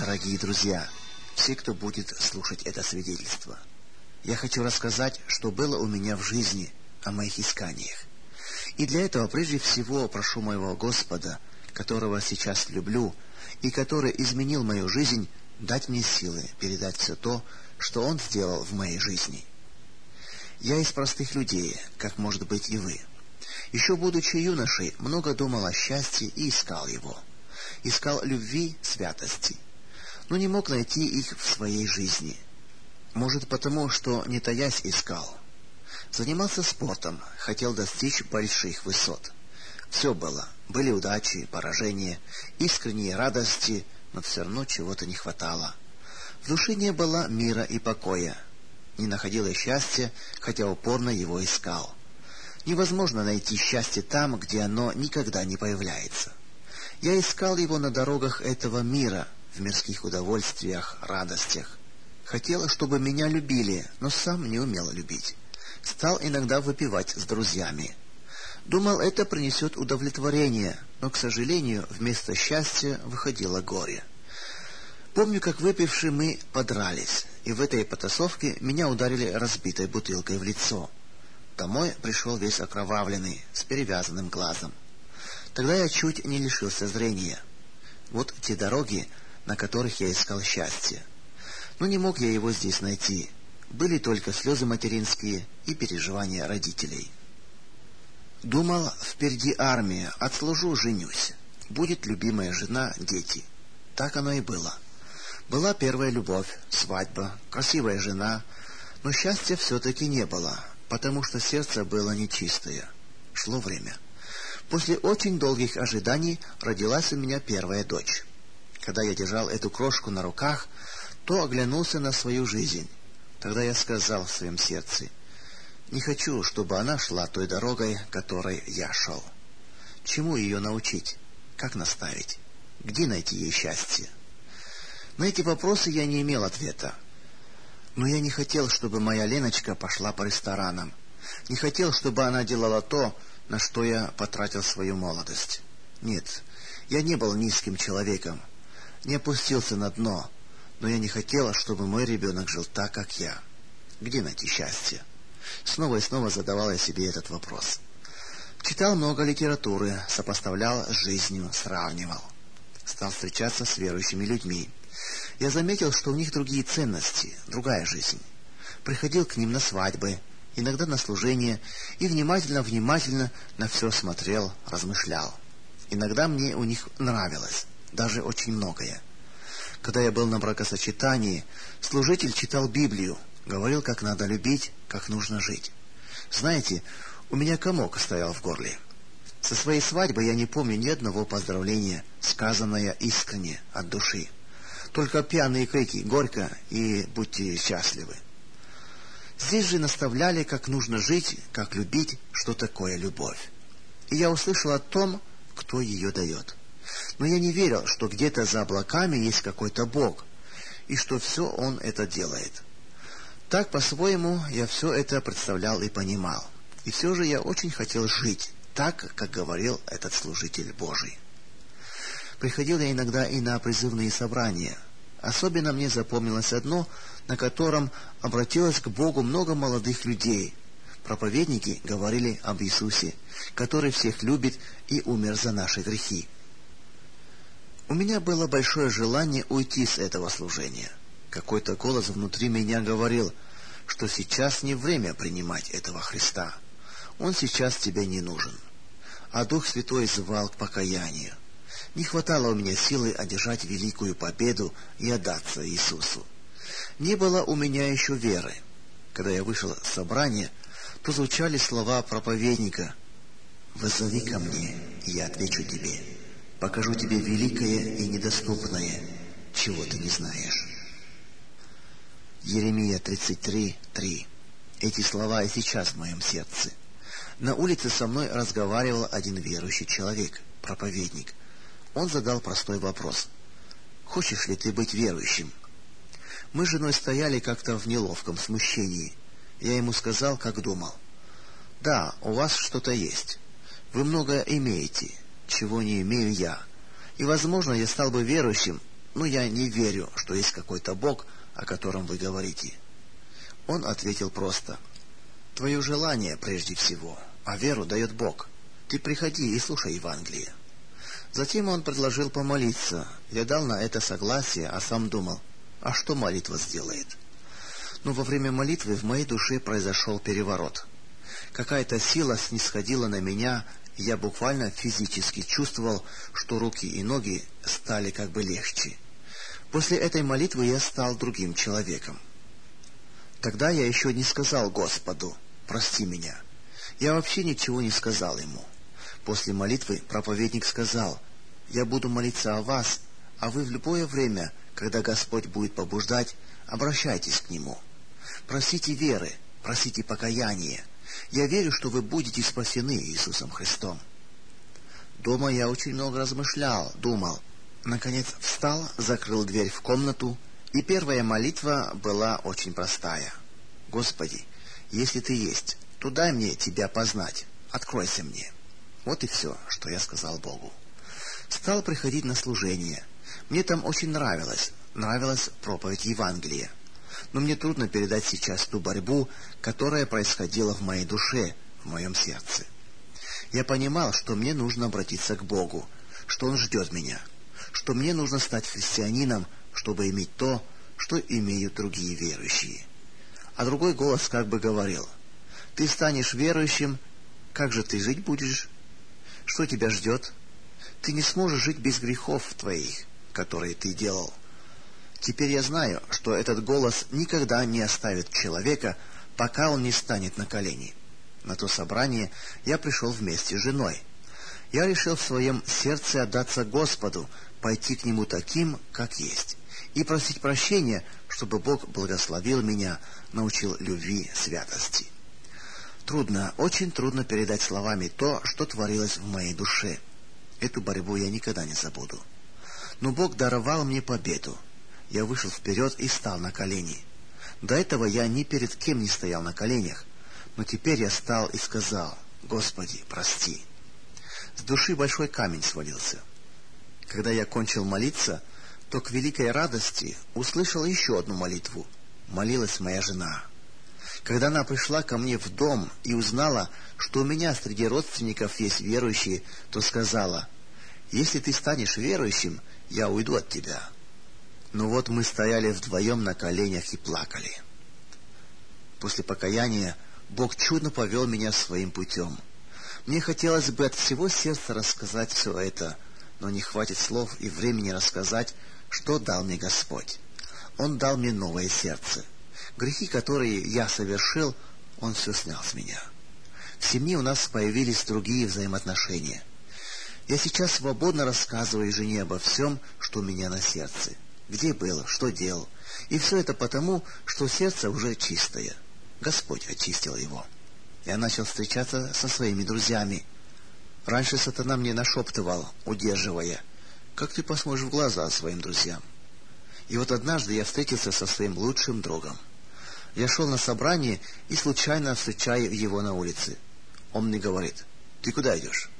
дорогие друзья, все, кто будет слушать это свидетельство. Я хочу рассказать, что было у меня в жизни, о моих исканиях. И для этого прежде всего прошу моего Господа, которого сейчас люблю, и который изменил мою жизнь, дать мне силы передать все то, что Он сделал в моей жизни. Я из простых людей, как, может быть, и вы. Еще будучи юношей, много думал о счастье и искал его. Искал любви, святости, но не мог найти их в своей жизни. Может, потому, что, не таясь, искал. Занимался спортом, хотел достичь больших высот. Все было. Были удачи, поражения, искренние радости, но все равно чего-то не хватало. В душе не было мира и покоя. Не находил я счастья, хотя упорно его искал. Невозможно найти счастье там, где оно никогда не появляется. Я искал его на дорогах этого мира, в мирских удовольствиях, радостях. Хотел, чтобы меня любили, но сам не умел любить. Стал иногда выпивать с друзьями. Думал, это принесет удовлетворение, но, к сожалению, вместо счастья выходило горе. Помню, как выпивши мы подрались, и в этой потасовке меня ударили разбитой бутылкой в лицо. Домой пришел весь окровавленный, с перевязанным глазом. Тогда я чуть не лишился зрения. Вот те дороги, на которых я искал счастье. Но не мог я его здесь найти. Были только слезы материнские и переживания родителей. Думал, впереди армия, отслужу, женюсь. Будет любимая жена, дети. Так оно и было. Была первая любовь, свадьба, красивая жена, но счастья все-таки не было, потому что сердце было нечистое. Шло время. После очень долгих ожиданий родилась у меня первая дочь. Когда я держал эту крошку на руках, то оглянулся на свою жизнь. Тогда я сказал в своем сердце: не хочу, чтобы она шла той дорогой, которой я шел. Чему ее научить? Как наставить? Где найти ей счастье? На эти вопросы я не имел ответа. Но я не хотел, чтобы моя Леночка пошла по ресторанам. Не хотел, чтобы она делала то, на что я потратил свою молодость. Нет, я не был низким человеком, не опустился на дно, но я не хотел, чтобы мой ребенок жил так, как я. Где найти счастье? Снова и снова задавал я себе этот вопрос. Читал много литературы, сопоставлял с жизнью, сравнивал. Стал встречаться с верующими людьми. Я заметил, что у них другие ценности, другая жизнь. Приходил к ним на свадьбы, иногда на служение, и внимательно на все смотрел, размышлял. Иногда мне у них нравилось, даже очень многое. Когда я был на бракосочетании, служитель читал Библию, говорил, как надо любить, как нужно жить. Знаете, у меня комок стоял в горле. Со своей свадьбы я не помню ни одного поздравления, сказанное искренне, от души. Только пьяные крики «Горько» и «Будьте счастливы». Здесь же наставляли, как нужно жить, как любить, что такое любовь. И я услышал о том, кто ее дает. Но я не верил, что где-то за облаками есть какой-то Бог, и что все Он это делает. Так, по-своему, я все это представлял и понимал. И все же я очень хотел жить так, как говорил этот служитель Божий. Приходил я иногда и на призывные собрания. Особенно мне запомнилось одно, на котором обратилось к Богу много молодых людей. Проповедники говорили об Иисусе, который всех любит и умер за наши грехи. У меня было большое желание уйти с этого служения. Какой-то голос внутри меня говорил, что сейчас не время принимать этого Христа. Он сейчас тебе не нужен. А Дух Святой звал к покаянию. Не хватало у меня силы одержать великую победу и отдаться Иисусу. Не было у меня еще веры. Когда я вышел с собрания, то звучали слова проповедника: «Воззови ко мне, и я отвечу тебе. Покажу тебе великое и недоступное, чего ты не знаешь». Еремия 33:3. Эти слова и сейчас в моем сердце. На улице со мной разговаривал один верующий человек, проповедник. Он задал простой вопрос: «Хочешь ли ты быть верующим?» Мы с женой стояли как-то в неловком смущении. Я ему сказал, как думал: «Да, у вас что-то есть. Вы многое имеете, чего не имею я. И, возможно, я стал бы верующим, я не верю, что есть какой-то Бог, о котором вы говорите». Он ответил просто: «Твое желание прежде всего, а веру дает Бог. Ты приходи и слушай Евангелие». Затем он предложил помолиться. Я дал на это согласие, а сам думал: а что молитва сделает? Но во время молитвы в моей душе произошел переворот. Какая-то сила снисходила на меня, и я буквально физически чувствовал, что руки и ноги стали как бы легче. После этой молитвы я стал другим человеком. Тогда я еще не сказал Господу: «Прости меня». Я вообще ничего не сказал ему. После молитвы проповедник сказал: «Я буду молиться о вас, а вы в любое время, когда Господь будет побуждать, обращайтесь к Нему. Просите веры, просите покаяния. Я верю, что вы будете спасены Иисусом Христом». Дома я очень много размышлял, думал. Наконец встал, закрыл дверь в комнату, и первая молитва была очень простая: «Господи, если Ты есть, то дай мне Тебя познать, откройся мне». Вот и все, что я сказал Богу. Стал приходить на служение. Мне там очень нравилась проповедь Евангелия. Но мне трудно передать сейчас ту борьбу, которая происходила в моей душе, в моем сердце. Я понимал, что мне нужно обратиться к Богу, что Он ждет меня, что мне нужно стать христианином, чтобы иметь то, что имеют другие верующие. А другой голос как бы говорил: «Ты станешь верующим, как же ты жить будешь? Что тебя ждет? Ты не сможешь жить без грехов твоих, которые ты делал». Теперь я знаю, что этот голос никогда не оставит человека, пока он не станет на колени. На то собрание я пришел вместе с женой. Я решил в своем сердце отдаться Господу, пойти к Нему таким, как есть, и просить прощения, чтобы Бог благословил меня, научил любви, святости. Трудно, очень трудно передать словами то, что творилось в моей душе. Эту борьбу я никогда не забуду. Но Бог даровал мне победу. Я вышел вперед и стал на колени. До этого я ни перед кем не стоял на коленях, но теперь я стал и сказал: «Господи, прости». С души большой камень свалился. Когда я кончил молиться, то к великой радости услышал еще одну молитву. Молилась моя жена. Когда она пришла ко мне в дом и узнала, что у меня среди родственников есть верующие, то сказала: «Если ты станешь верующим, я уйду от тебя». Но вот мы стояли вдвоем на коленях и плакали. После покаяния Бог чудно повел меня своим путем. Мне хотелось бы от всего сердца рассказать все это, но не хватит слов и времени рассказать, что дал мне Господь. Он дал мне новое сердце. Грехи, которые я совершил, Он все снял с меня. В семье у нас появились другие взаимоотношения. Я сейчас свободно рассказываю жене обо всем, что у меня на сердце. Где был, что делал. И все это потому, что сердце уже чистое. Господь очистил его. Я начал встречаться со своими друзьями. Раньше сатана мне нашептывал, удерживая: «Как ты посмотришь в глаза своим друзьям?» И вот однажды я встретился со своим лучшим другом. Я шел на собрание и случайно встречаю его на улице. Он мне говорит: «Ты куда идешь?»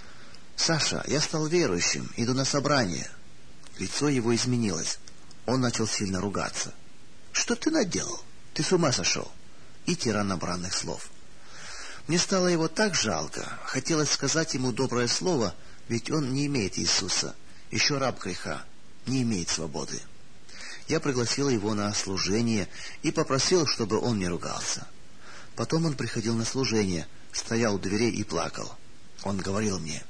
«Саша, я стал верующим, иду на собрание». Лицо его изменилось. Он начал сильно ругаться. «Что ты наделал? Ты с ума сошел?» И тирана бранных слов. Мне стало его так жалко. Хотелось сказать ему доброе слово, ведь он не имеет Иисуса, еще раб греха, не имеет свободы. Я пригласил его на служение и попросил, чтобы он не ругался. Потом он приходил на служение, стоял у дверей и плакал. Он говорил мне: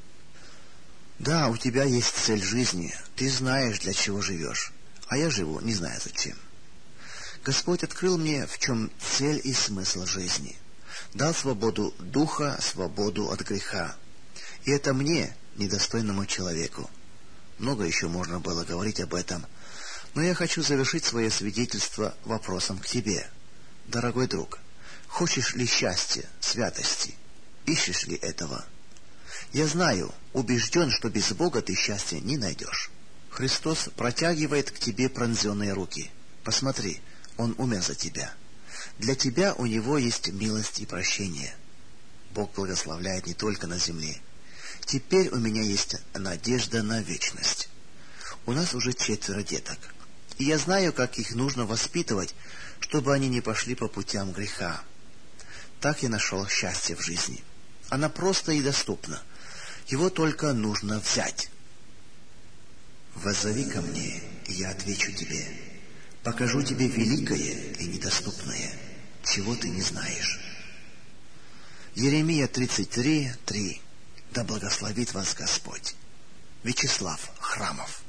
«Да, у тебя есть цель жизни, ты знаешь, для чего живешь, а я живу, не знаю зачем». Господь открыл мне, в чем цель и смысл жизни. Дал свободу духа, свободу от греха. И это мне, недостойному человеку. Много еще можно было говорить об этом, но я хочу завершить свое свидетельство вопросом к тебе. Дорогой друг, хочешь ли счастья, святости? Ищешь ли этого? Я знаю, убежден, что без Бога ты счастья не найдешь. Христос протягивает к тебе пронзенные руки. Посмотри, Он умер за тебя. Для тебя у Него есть милость и прощение. Бог благословляет не только на земле. Теперь у меня есть надежда на вечность. У нас уже 4 деток. И я знаю, как их нужно воспитывать, чтобы они не пошли по путям греха. Так я нашел счастье в жизни. Она просто и доступна. Его только нужно взять. Воззови ко мне, и я отвечу тебе. Покажу тебе великое и недоступное, чего ты не знаешь. Еремия 33:3. Да благословит вас Господь. Вячеслав Храмов.